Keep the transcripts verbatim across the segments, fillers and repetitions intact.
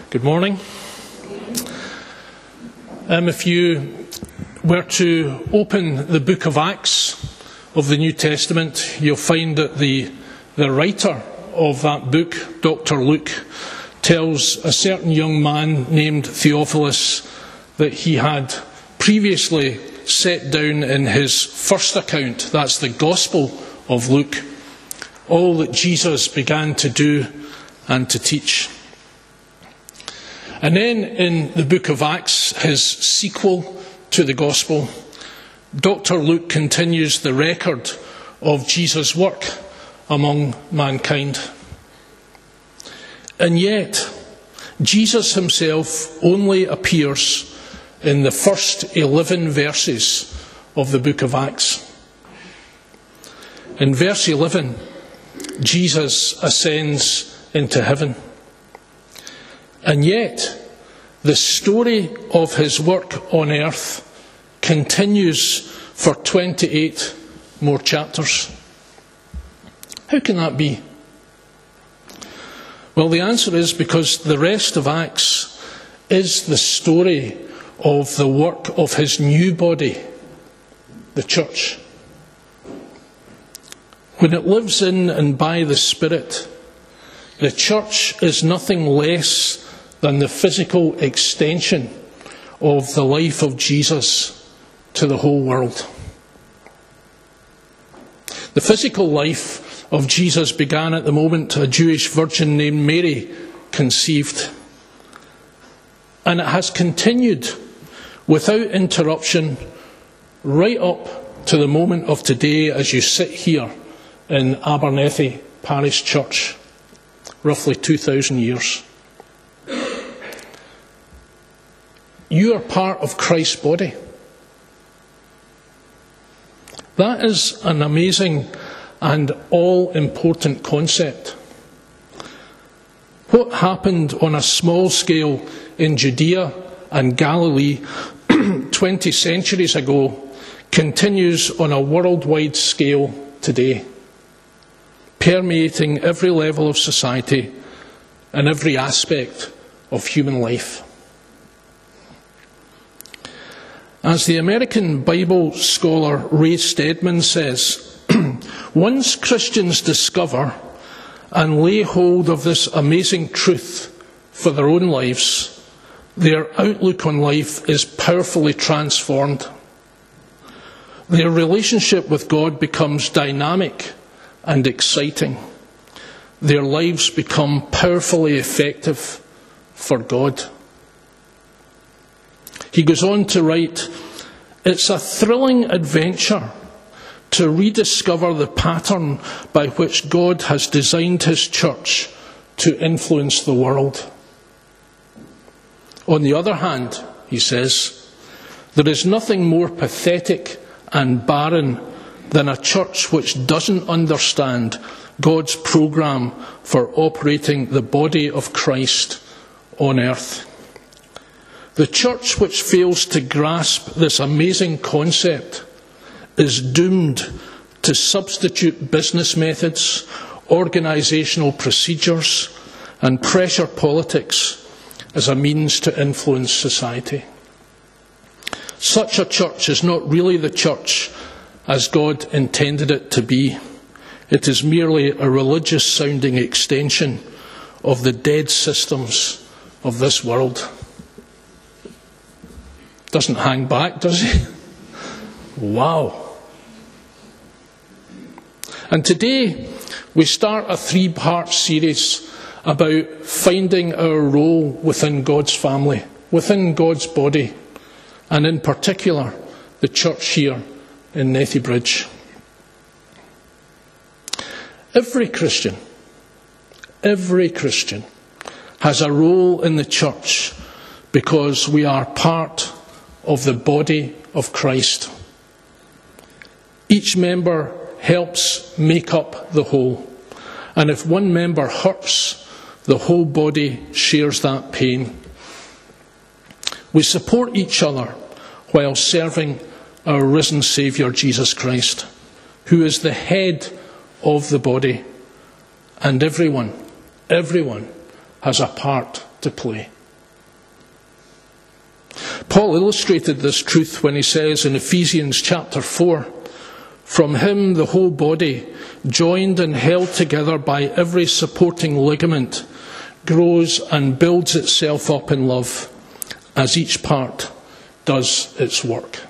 Good morning. Um, if you were to open the book of Acts of the New Testament, you'll find that the, the writer of that book, Doctor Luke, tells a certain young man named Theophilus that he had previously set down in his first account, that's the Gospel of Luke, all that Jesus began to do and to teach. And then in the book of Acts, his sequel to the Gospel, Doctor Luke continues the record of Jesus' work among mankind. And yet, Jesus himself only appears in the first eleven verses of the book of Acts. In verse eleven, Jesus ascends into heaven. And yet, the story of his work on earth continues for twenty-eight more chapters. How can that be? Well, the answer is because the rest of Acts is the story of the work of his new body, the church. When it lives in and by the Spirit, the church is nothing less than the physical extension of the life of Jesus to the whole world. The physical life of Jesus began at the moment a Jewish virgin named Mary conceived. And it has continued without interruption right up to the moment of today as you sit here in Abernethy Parish Church, roughly two thousand years. You are part of Christ's body. That is an amazing and all-important concept. What happened on a small scale in Judea and Galilee twenty centuries ago continues on a worldwide scale today, permeating every level of society and every aspect of human life. As the American Bible scholar Ray Stedman says, once Christians discover and lay hold of this amazing truth for their own lives, their outlook on life is powerfully transformed. Their relationship with God becomes dynamic and exciting. Their lives become powerfully effective for God. He goes on to write, it's a thrilling adventure to rediscover the pattern by which God has designed his church to influence the world. On the other hand, he says, there is nothing more pathetic and barren than a church which doesn't understand God's programme for operating the body of Christ on earth. The church which fails to grasp this amazing concept is doomed to substitute business methods, organisational procedures, and pressure politics as a means to influence society. Such a church is not really the church as God intended it to be. It is merely a religious-sounding extension of the dead systems of this world. Doesn't hang back, does he? Wow. And today we start a three-part series about finding our role within God's family, within God's body, and in particular the church here in Nethy Bridge. Every Christian, every Christian has a role in the church because we are part of the body of Christ. Each member helps make up the whole, and if one member hurts, the whole body shares that pain. We support each other while serving our risen Saviour Jesus Christ, who is the head of the body, and everyone, everyone has a part to play. Paul illustrated this truth when he says in Ephesians chapter four, "From him the whole body, joined and held together by every supporting ligament, grows and builds itself up in love, as each part does its work."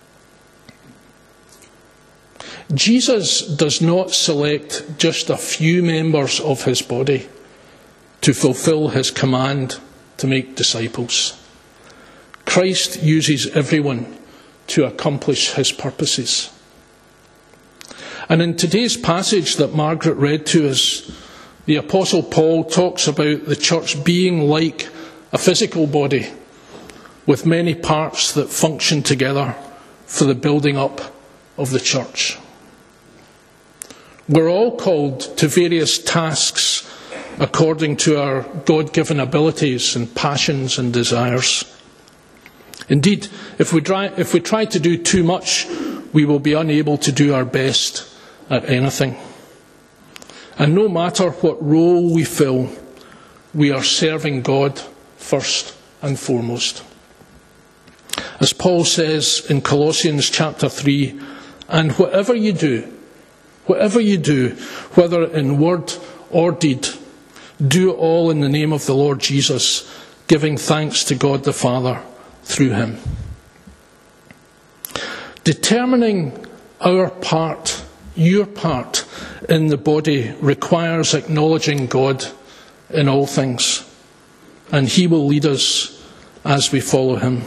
Jesus does not select just a few members of his body to fulfill his command to make disciples. Christ uses everyone to accomplish his purposes. And in today's passage that Margaret read to us, the Apostle Paul talks about the church being like a physical body with many parts that function together for the building up of the church. We're all called to various tasks according to our God-given abilities and passions and desires. Indeed, if we try, if we try to do too much, we will be unable to do our best at anything. And no matter what role we fill, we are serving God first and foremost. As Paul says in Colossians chapter three, "And whatever you do, whatever you do, whether in word or deed, do all in the name of the Lord Jesus, giving thanks to God the Father through him." Determining our part, your part in the body requires acknowledging God in all things, and he will lead us as we follow him.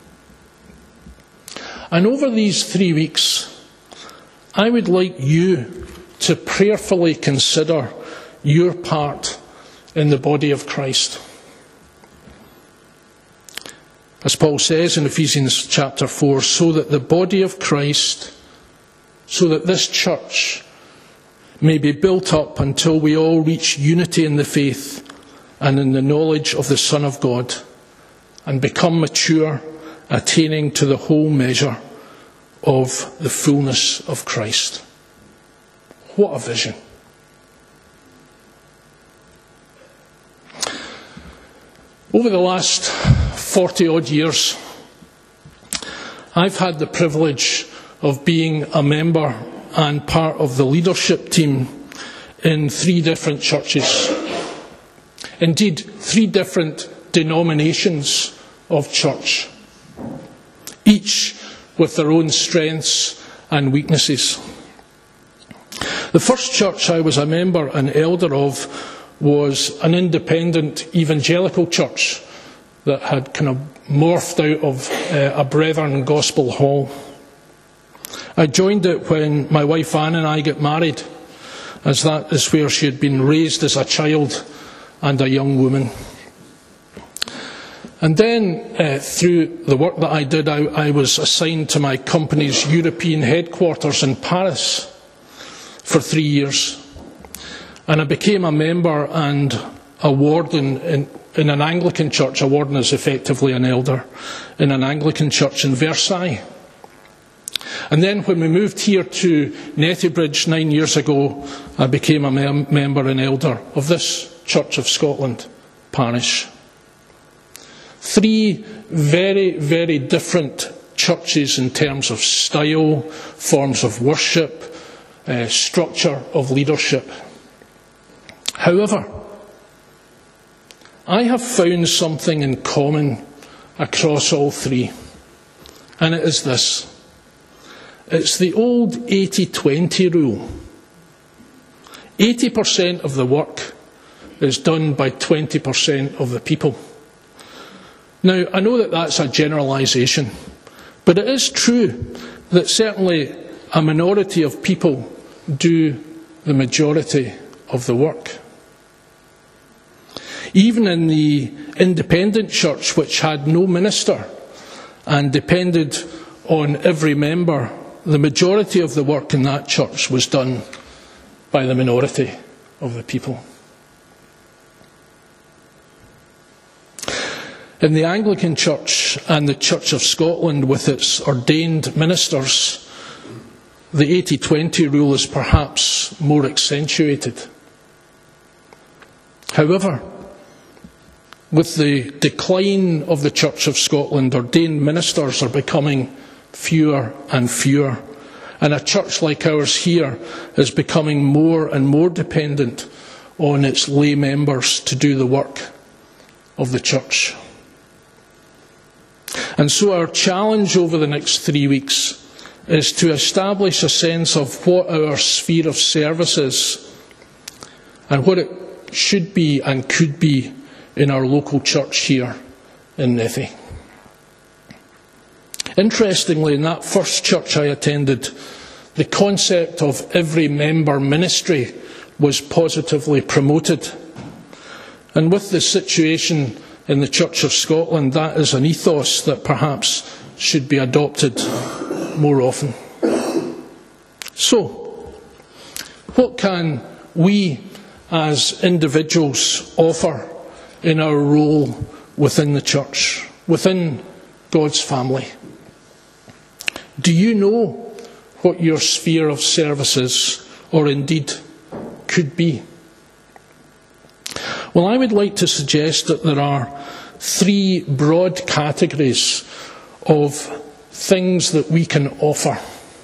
And over these three weeks, I would like you to prayerfully consider your part in the body of Christ. As Paul says in Ephesians chapter four, so that the body of Christ, so that this church may be built up until we all reach unity in the faith and in the knowledge of the Son of God, and become mature, attaining to the whole measure of the fullness of Christ. What a vision. Over the last forty odd years, I've had the privilege of being a member and part of the leadership team in three different churches. Indeed, three different denominations of church, each with their own strengths and weaknesses. The first church I was a member and elder of was an independent evangelical church that had kind of morphed out of uh, a Brethren Gospel Hall. I joined it when my wife Anne and I got married, as that is where she had been raised as a child and a young woman. And then, uh, through the work that I did, I, I was assigned to my company's European headquarters in Paris for three years. And I became a member and a warden in, in an Anglican church. A warden is effectively an elder in an Anglican church in Versailles. And then when we moved here to Nettybridge nine years ago, I became a mem- member and elder of this Church of Scotland parish. Three very, very different churches in terms of style, forms of worship, uh, structure of leadership. However, I have found something in common across all three, and it is this. It's the old eighty twenty rule. eighty percent of the work is done by twenty percent of the people. Now, I know that that's a generalisation, but it is true that certainly a minority of people do the majority of the work. Even in the independent church, which had no minister and depended on every member, the majority of the work in that church was done by the minority of the people. In the Anglican Church and the Church of Scotland, with its ordained ministers, the eighty twenty rule is perhaps more accentuated. However, With the decline of the Church of Scotland, ordained ministers are becoming fewer and fewer, and a church like ours here is becoming more and more dependent on its lay members to do the work of the church. And so our challenge over the next three weeks is to establish a sense of what our sphere of service is and what it should be and could be in our local church here in Nethy. Interestingly, in that first church I attended, the concept of every member ministry was positively promoted. And with the situation in the Church of Scotland, that is an ethos that perhaps should be adopted more often. So, what can we as individuals offer in our role within the church, within God's family? Do you know what your sphere of service is, or indeed could be? Well, I would like to suggest that there are three broad categories of things that we can offer.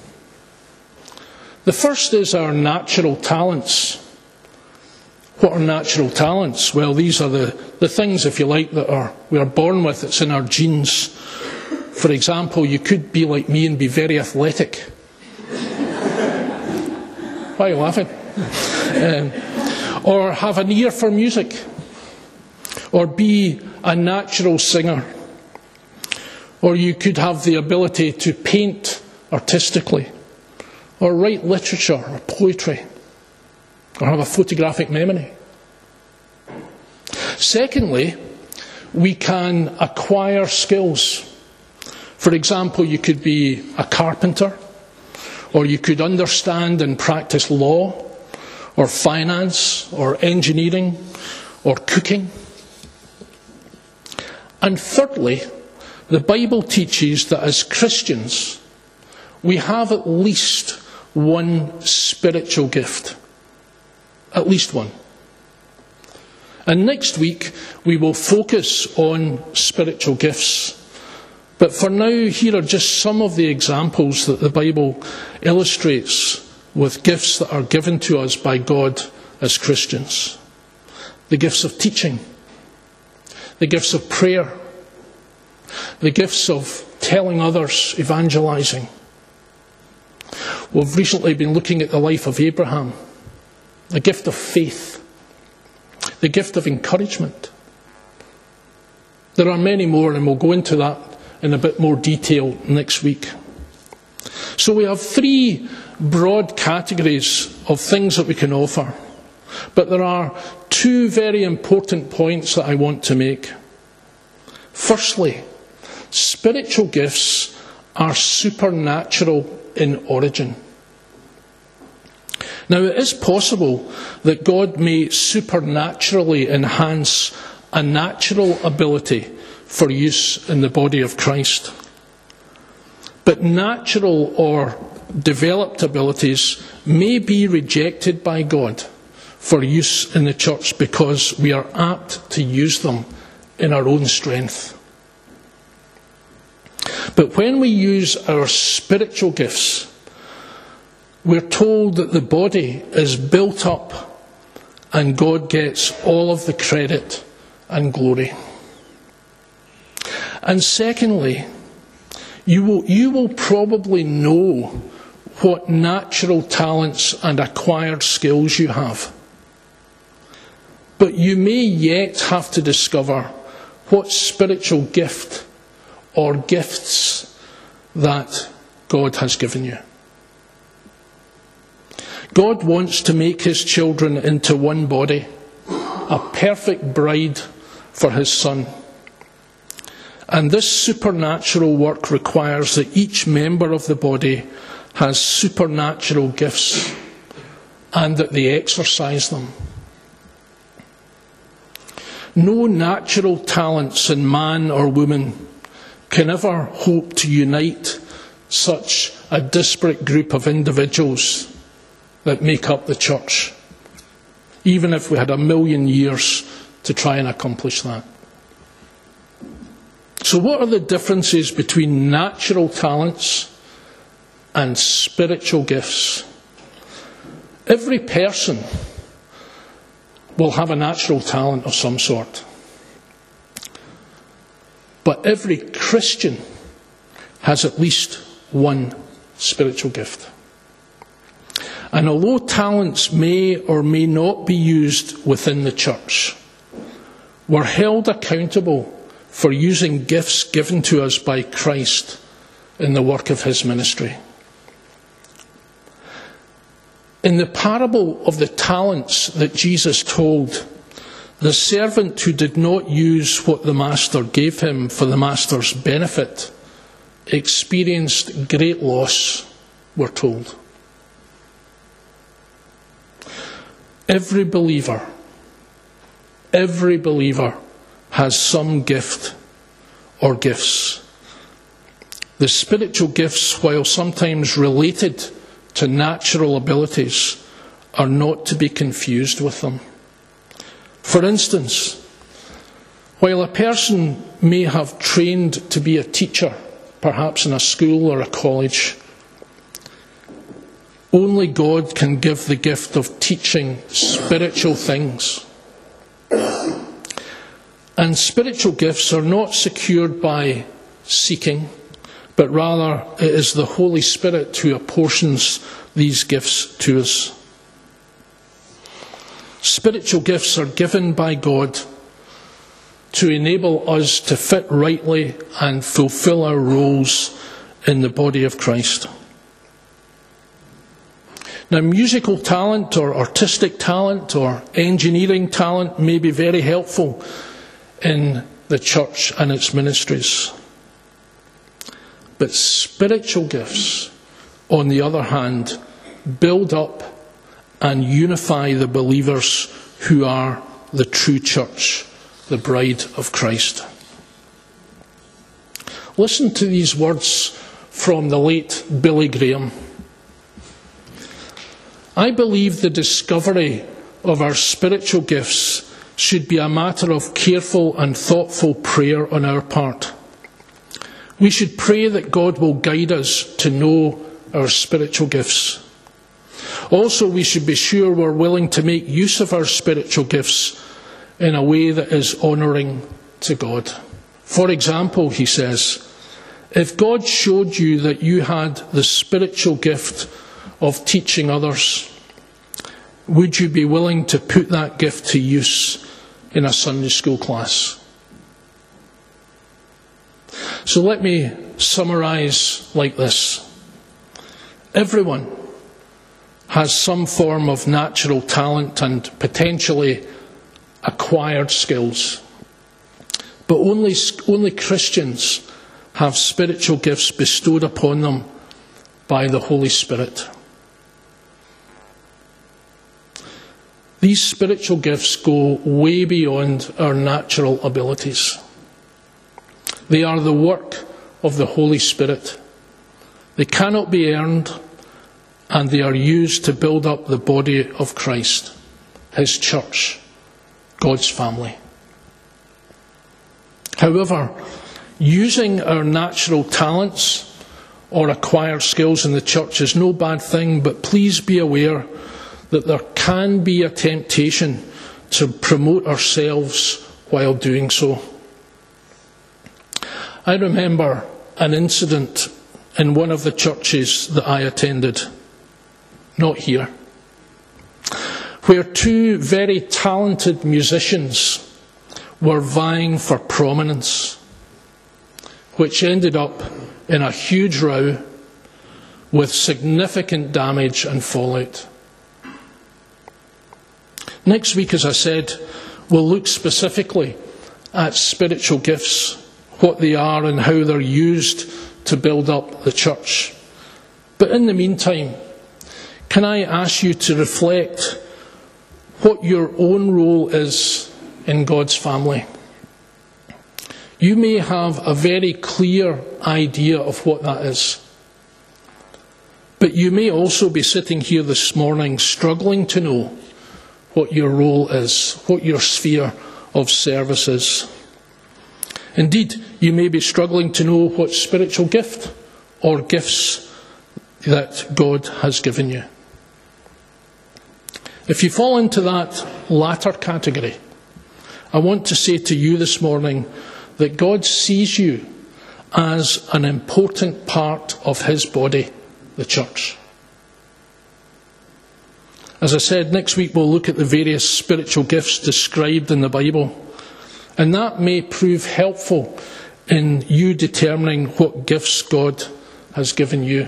The first is our natural talents. What are natural talents? Well, these are the, the things, if you like, that are we are born with. It's in our genes. For example, you could be like me and be very athletic. Why are you laughing? Um, or have an ear for music. Or be a natural singer. Or you could have the ability to paint artistically. Or write literature or poetry. Or have a photographic memory. Secondly, we can acquire skills. For example, you could be a carpenter, or you could understand and practice law, or finance, or engineering, or cooking. And thirdly, the Bible teaches that as Christians, we have at least one spiritual gift. At least one. And next week we will focus on spiritual gifts. But for now, here are just some of the examples that the Bible illustrates with gifts that are given to us by God as Christians. The gifts of teaching, the gifts of prayer, the gifts of telling others, evangelizing. We've recently been looking at the life of Abraham. The gift of faith, the gift of encouragement. There are many more, and we'll go into that in a bit more detail next week. So we have three broad categories of things that we can offer. But there are two very important points that I want to make. Firstly, spiritual gifts are supernatural in origin. Now, it is possible that God may supernaturally enhance a natural ability for use in the body of Christ. But natural or developed abilities may be rejected by God for use in the church because we are apt to use them in our own strength. But when we use our spiritual gifts, we're told that the body is built up and God gets all of the credit and glory. And secondly, you will, you will probably know what natural talents and acquired skills you have. But you may yet have to discover what spiritual gift or gifts that God has given you. God wants to make his children into one body, a perfect bride for his Son. And this supernatural work requires that each member of the body has supernatural gifts and that they exercise them. No natural talents in man or woman can ever hope to unite such a disparate group of individuals that make up the church, even if we had a million years to try and accomplish that. So what are the differences between natural talents and spiritual gifts? Every person will have a natural talent of some sort. But every Christian has at least one spiritual gift. And although talents may or may not be used within the church, we're held accountable for using gifts given to us by Christ in the work of his ministry. In the parable of the talents that Jesus told, the servant who did not use what the master gave him for the master's benefit experienced great loss, we're told. Every believer, every believer has some gift or gifts. The spiritual gifts, while sometimes related to natural abilities, are not to be confused with them. For instance, while a person may have trained to be a teacher, perhaps in a school or a college, only God can give the gift of teaching spiritual things. And spiritual gifts are not secured by seeking, but rather it is the Holy Spirit who apportions these gifts to us. Spiritual gifts are given by God to enable us to fit rightly and fulfill our roles in the body of Christ. Now, musical talent or artistic talent or engineering talent may be very helpful in the church and its ministries. But spiritual gifts, on the other hand, build up and unify the believers who are the true church, the bride of Christ. Listen to these words from the late Billy Graham. I believe the discovery of our spiritual gifts should be a matter of careful and thoughtful prayer on our part. We should pray that God will guide us to know our spiritual gifts. Also, we should be sure we're willing to make use of our spiritual gifts in a way that is honouring to God. For example, he says, if God showed you that you had the spiritual gift of teaching others, would you be willing to put that gift to use in a Sunday school class? So let me summarise like this. Everyone has some form of natural talent and potentially acquired skills. But only, only Christians have spiritual gifts bestowed upon them by the Holy Spirit. These spiritual gifts go way beyond our natural abilities. They are the work of the Holy Spirit. They cannot be earned, and they are used to build up the body of Christ, his church, God's family. However, using our natural talents or acquired skills in the church is no bad thing, but please be aware that there can be a temptation to promote ourselves while doing so. I remember an incident in one of the churches that I attended, not here, where two very talented musicians were vying for prominence, which ended up in a huge row with significant damage and fallout. Next week, as I said, we'll look specifically at spiritual gifts, what they are and how they're used to build up the church. But in the meantime, can I ask you to reflect what your own role is in God's family? You may have a very clear idea of what that is. But you may also be sitting here this morning struggling to know what your role is, what your sphere of service is. Indeed, you may be struggling to know what spiritual gift or gifts that God has given you. If you fall into that latter category, I want to say to you this morning that God sees you as an important part of his body, the church. As I said, next week we'll look at the various spiritual gifts described in the Bible, and that may prove helpful in you determining what gifts God has given you.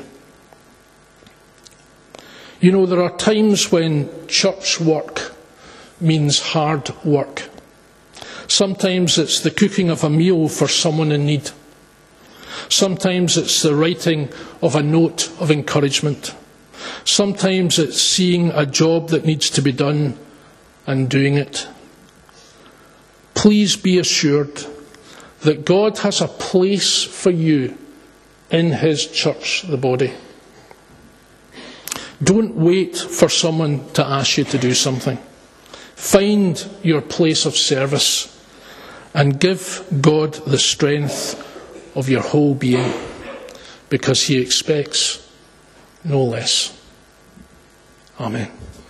You know, there are times when church work means hard work. Sometimes it's the cooking of a meal for someone in need. Sometimes it's the writing of a note of encouragement. Sometimes it's seeing a job that needs to be done and doing it. Please be assured that God has a place for you in his church, the body. Don't wait for someone to ask you to do something. Find your place of service and give God the strength of your whole being, because he expects no less. Amen.